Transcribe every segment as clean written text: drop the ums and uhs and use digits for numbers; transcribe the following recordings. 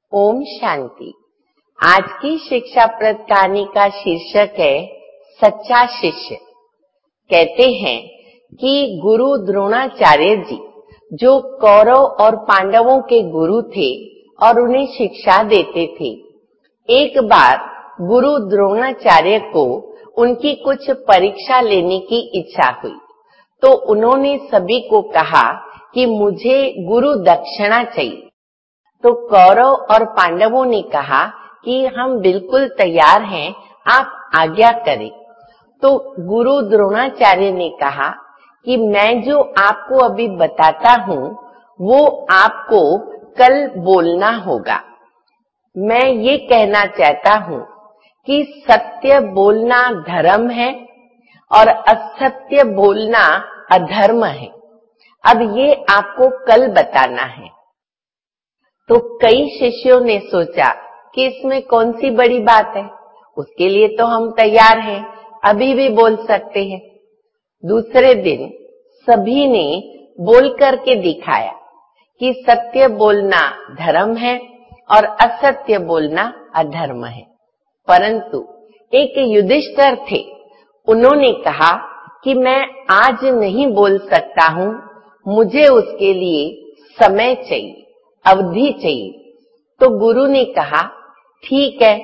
ओम शांति। आज की शिक्षाप्रद कहानी का शीर्षक है सच्चा शिष्य। कहते हैं कि गुरु द्रोणाचार्य जी जो कौरव और पांडवों के गुरु थे और उन्हें शिक्षा देते थे, एक बार गुरु द्रोणाचार्य को उनकी कुछ परीक्षा लेने की इच्छा हुई, तो उन्होंने सभी को कहा कि मुझे गुरु दक्षिणा चाहिए। तो कौरव और पांडवों ने कहा कि हम बिल्कुल तैयार हैं, आप आज्ञा करें। तो गुरु द्रोणाचार्य ने कहा कि मैं जो आपको अभी बताता हूँ वो आपको कल बोलना होगा। मैं ये कहना चाहता हूँ कि सत्य बोलना धर्म है और असत्य बोलना अधर्म है। अब ये आपको कल बताना है। तो कई शिष्यों ने सोचा कि इसमें कौन सी बड़ी बात है, उसके लिए तो हम तैयार हैं, अभी भी बोल सकते हैं। दूसरे दिन सभी ने बोल करके दिखाया कि सत्य बोलना धर्म है और असत्य बोलना अधर्म है। परंतु एक युधिष्ठिर थे, उन्होंने कहा कि मैं आज नहीं बोल सकता हूँ, मुझे उसके लिए समय चाहिए, अवधि चाहिए। तो गुरु ने कहा ठीक है।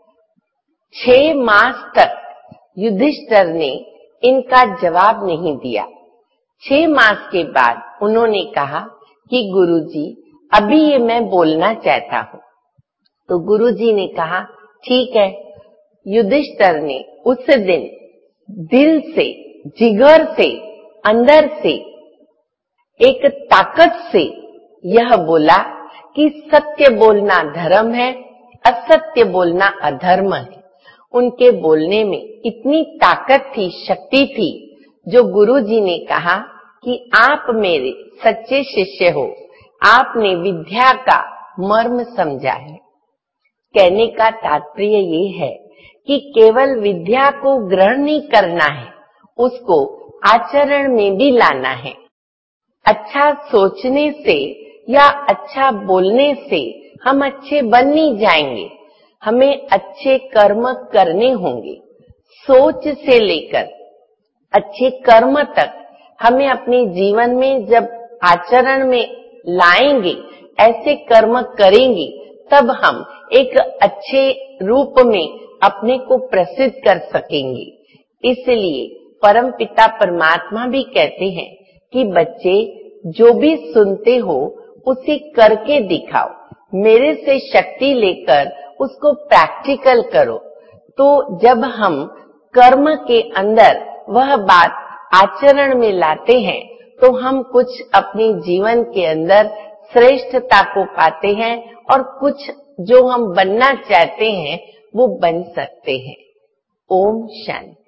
6 मास तक युधिष्ठिर ने इनका जवाब नहीं दिया। 6 मास के बाद उन्होंने कहा कि गुरुजी अभी ये मैं बोलना चाहता हूँ। तो गुरुजी ने कहा ठीक है। युधिष्ठिर ने उस दिन दिल से, जिगर से, अंदर से, एक ताकत से यह बोला कि सत्य बोलना धर्म है, असत्य बोलना अधर्म है। उनके बोलने में इतनी ताकत थी, शक्ति थी, जो गुरुजी ने कहा कि आप मेरे सच्चे शिष्य हो, आपने विद्या का मर्म समझा है। कहने का तात्पर्य ये है कि केवल विद्या को ग्रहण नहीं करना है, उसको आचरण में भी लाना है। अच्छा सोचने से या अच्छा बोलने से हम अच्छे बन नहीं जाएंगे, हमें अच्छे कर्म करने होंगे। सोच से लेकर अच्छे कर्म तक हमें अपने जीवन में जब आचरण में लाएंगे, ऐसे कर्म करेंगे, तब हम एक अच्छे रूप में अपने को प्रसिद्ध कर सकेंगे। इसलिए परमपिता परमात्मा भी कहते हैं कि बच्चे जो भी सुनते हो उसे करके दिखाओ, मेरे से शक्ति लेकर उसको प्रैक्टिकल करो। तो जब हम कर्म के अंदर वह बात आचरण में लाते हैं तो हम कुछ अपने जीवन के अंदर श्रेष्ठता को पाते हैं और कुछ जो हम बनना चाहते हैं वो बन सकते हैं। ओम शांति।